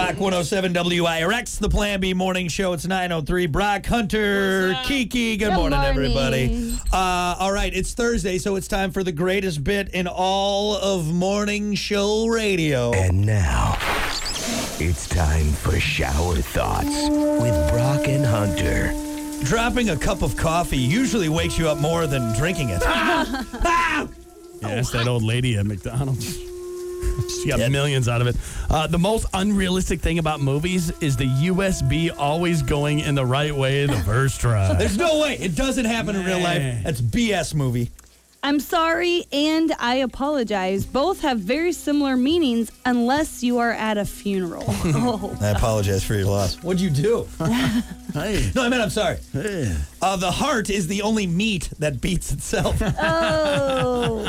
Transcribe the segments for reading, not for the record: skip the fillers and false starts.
Rock 107 WIRX, the Plan B Morning Show. It's 9:03. Brock, Hunter, Kiki. Good morning, everybody. All right, it's Thursday, so it's time for the greatest bit in all of morning show radio. And now, it's time for Shower Thoughts with Brock and Hunter. Dropping a cup of coffee usually wakes you up more than drinking it. Yeah, that's that old lady at McDonald's. She got millions out of it. The most unrealistic thing about movies is the USB always going in the right way the first try. There's no way. It doesn't happen in real life. That's BS movie. I'm sorry and I apologize. Both have very similar meanings unless you are at a funeral. I apologize for your loss. What'd you do? Hey. No, I meant I'm sorry. Hey. The heart is the only meat that beats itself. Oh.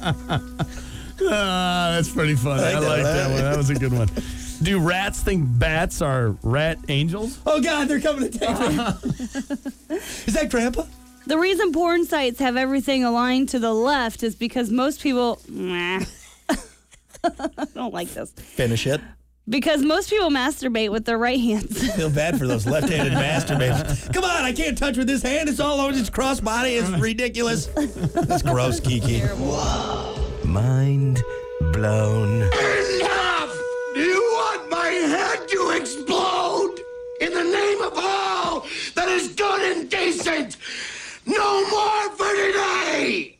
That's pretty funny. I like that one. That was a good one. Do rats think bats are rat angels? Oh, God, they're coming to take me. Is that Grandpa? The reason porn sites have everything aligned to the left is because most people... I don't like this. Finish it. Because most people masturbate with their right hands. I feel bad for those left-handed masturbators. Come on, I can't touch with this hand. It's all over. It's cross-body. It's ridiculous. That's gross, Kiki. Mind blown. Enough! Do you want my head to explode? In the name of all that is good and decent, no more for today!